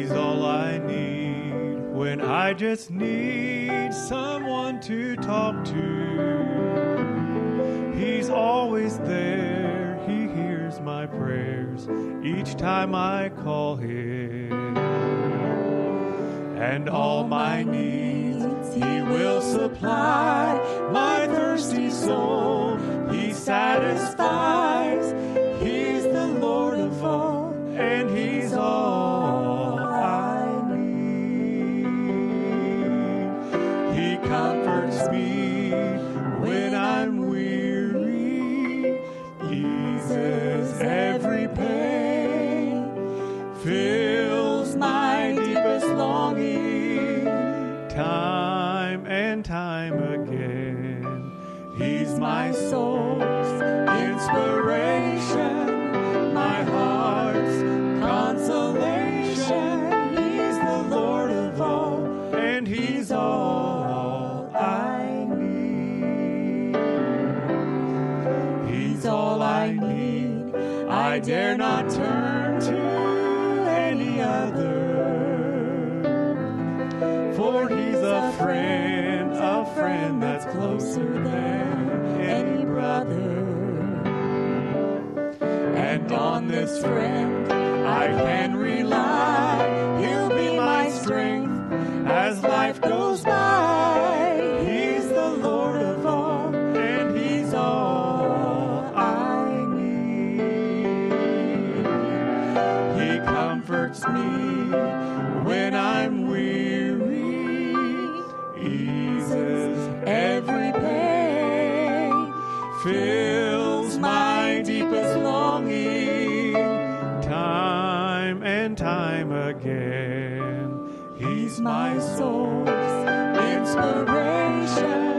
He's all I need when I just need someone to talk to. He's always there. He hears my prayers each time I call him. And all my needs he will supply. My thirsty soul he satisfies. He's the Lord of all, and he's all I need. He comforts me when I'm weary, eases every pain, fills my deepest longing, time and time again. He's my soul's inspiration, my heart's consolation. He's the Lord of all, and he's all I need. He's all I need. I dare not turn to any other, for he's a friend that's closer than any brother. And on this friend I can rely. He'll be my strength as life goes by. He's the Lord of all, and he's all I need. He comforts me when I'm weary, eases every pain, fills my deepest longing, time and time again. He's my soul's inspiration,